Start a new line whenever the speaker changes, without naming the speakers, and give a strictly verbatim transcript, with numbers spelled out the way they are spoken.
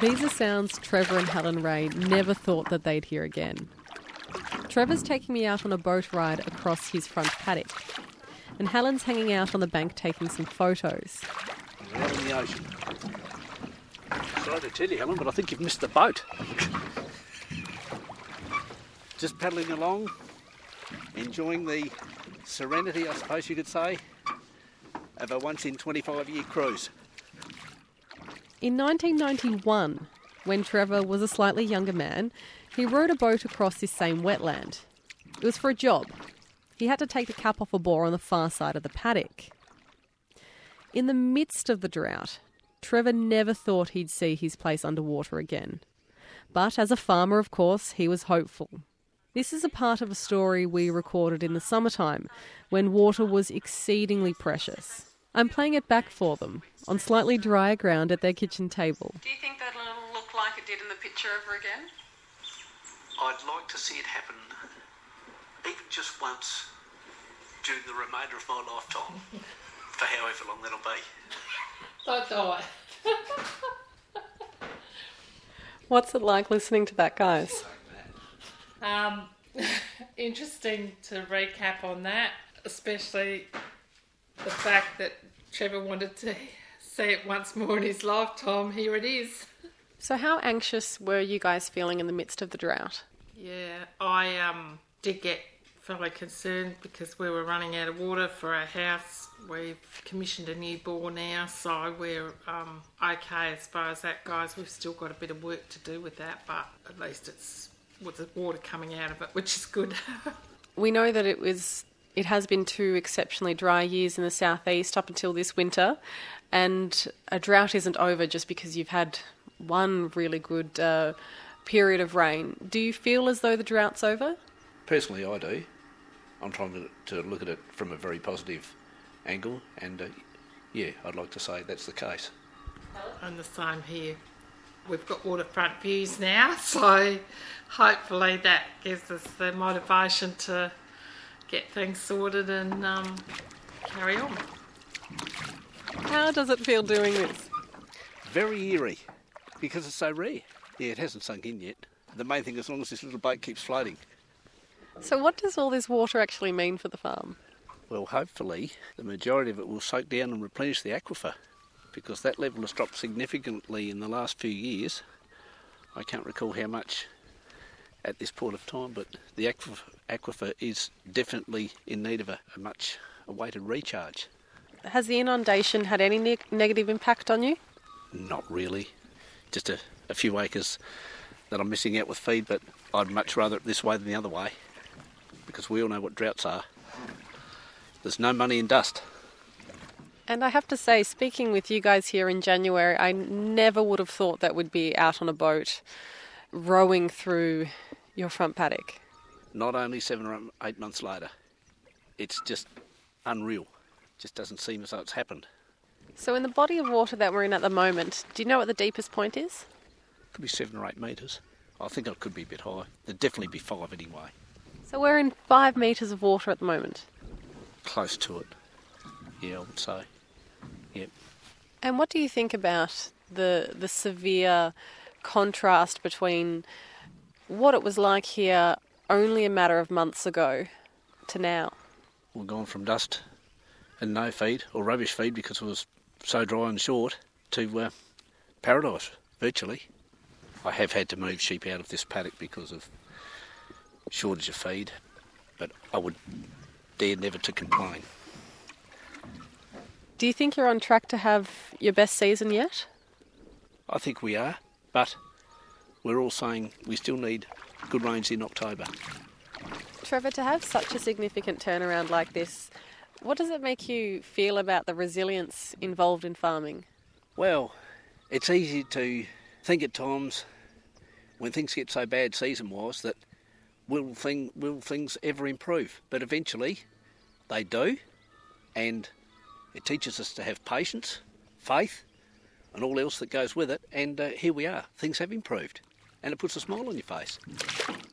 These are sounds Trevor and Helen Ray never thought that they'd hear again. Trevor's taking me out on a boat ride across his front paddock, and Helen's hanging out on the bank taking some photos.
We're out in the ocean. Sorry to tell you, Helen, but I think you've missed the boat. Just paddling along, enjoying the serenity, I suppose you could say, of a once-in-twenty-five-year cruise.
In nineteen ninety-one, when Trevor was a slightly younger man, he rowed a boat across this same wetland. It was for a job. He had to take the cap off a bore on the far side of the paddock. In the midst of the drought, Trevor never thought he'd see his place underwater again. But as a farmer, of course, he was hopeful. This is a part of a story we recorded in the summertime, when water was exceedingly precious. I'm playing it back for them, on slightly drier ground at their kitchen table.
Do you think that'll look like it did in the picture ever again?
I'd like to see it happen even just once during the remainder of my lifetime, for however long that'll be.
Don't die.
What's it like listening to that, guys?
Um, interesting to recap on that, especially the fact that Trevor wanted to see it once more in his lifetime. Here it is.
So how anxious were you guys feeling in the midst of the drought?
Yeah, I um did get fairly concerned because we were running out of water for our house. We've commissioned a new bore now, so we're um okay as far as that goes. We've still got a bit of work to do with that, but at least it's with the water coming out of it, which is good.
We know that it was it has been two exceptionally dry years in the southeast up until this winter, and a drought isn't over just because you've had one really good uh, period of rain. Do you feel as though the drought's over?
Personally, I do. I'm trying to, to look at it from a very positive angle, and uh, yeah, I'd like to say that's the case.
And the same here. We've got waterfront views now, so hopefully that gives us the motivation to get things sorted and um, carry on.
How does it feel doing this?
Very eerie, because it's so rare. Yeah, it hasn't sunk in yet. The main thing, as long as this little boat keeps floating.
So what does all this water actually mean for the farm?
Well, hopefully the majority of it will soak down and replenish the aquifer, because that level has dropped significantly in the last few years. I can't recall how much at this point of time, but the aquifer, aquifer is definitely in need of a, a much awaited recharge.
Has the inundation had any ne- negative impact on you?
Not really. Just a, a few acres that I'm missing out with feed, but I'd much rather it this way than the other way, because we all know what droughts are. There's no money in dust.
And I have to say, speaking with you guys here in January, I never would have thought that we'd be out on a boat rowing through your front paddock.
Not only seven or eight months later. It's just unreal. Just doesn't seem as though it's happened.
So in the body of water that we're in at the moment, do you know what the deepest point is?
Could be seven or eight metres. I think it could be a bit higher. There'd definitely be five anyway.
So we're in five metres of water at the moment.
Close to it. Yeah, I would say. Yep.
And what do you think about the the severe contrast between what it was like here only a matter of months ago to now?
We've gone from dust and no feed, or rubbish feed because it was so dry and short, to uh, paradise, virtually. I have had to move sheep out of this paddock because of shortage of feed, but I would dare never to complain.
Do you think you're on track to have your best season yet?
I think we are, but we're all saying we still need good rains in October.
Trevor, to have such a significant turnaround like this, what does it make you feel about the resilience involved in farming?
Well, it's easy to think at times when things get so bad season-wise that will, thing, will things ever improve? But eventually they do, and it teaches us to have patience, faith, and all else that goes with it, and uh, here we are. Things have improved, and it puts a smile on your face.